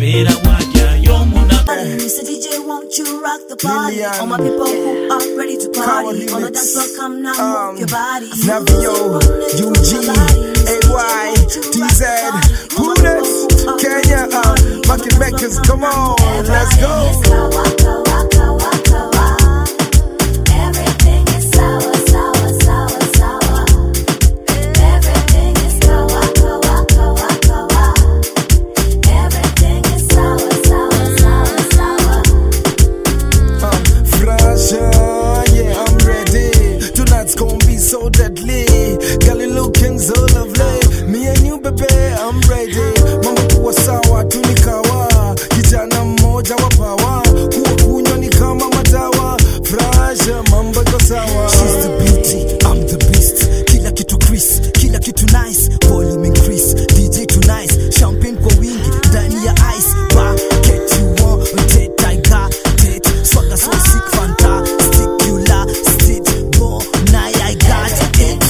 Vera waja yomuna. Mr. DJ, won't you rock the party? All my people who are ready to party. On the dance floor, come now, move your body. Navio, UG, AY, TZ, Buddhist, Kenya, Market Makers, come on, let's go. So deadly, girl you looking so lovely. Me and you baby, I'm ready. Mambo kuwa sawa, tunikawa. Kijana mmoja wa power. Kuwa kunywa ni kama madawa. Frasha, mambo iko sawa. She's the beauty, I'm the beast. Kila kitu Chris, kila kitu nice. Volume increase, DJ too nice. Champagne kwa wingi, ndani ya ice. Bucket you want, tate I got it. Swagger so sick, fantastic. You la, stitch, bo, night I got it.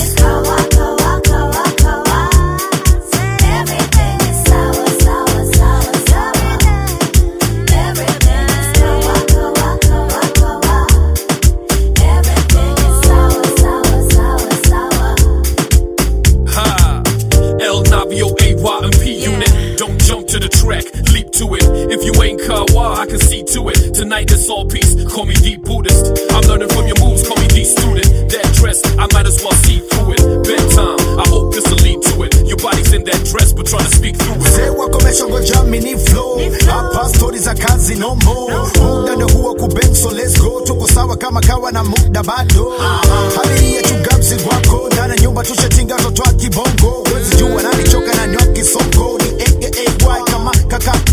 To the track, leap to it. If you ain't Kawa, I can see to it. Tonight it's all peace, call me deep Buddhist. I'm learning from your moves, call me deep student. That dress, I might as well see through it. Bedtime, I hope this'll lead to it. Your body's in that dress, but trying to speak through it. Say wakomesha ngoja mini flow. Hapa stories za kazi no more. Muda ndo huwa kubench, so let's go. Tuko sawa kama kawa na muda bado. Hali ya chugabzi wako. Ndana nyumba tushetinga toto wa kibongo. Wezi jua nani choka na nyoki songo. Ni AY kama kaka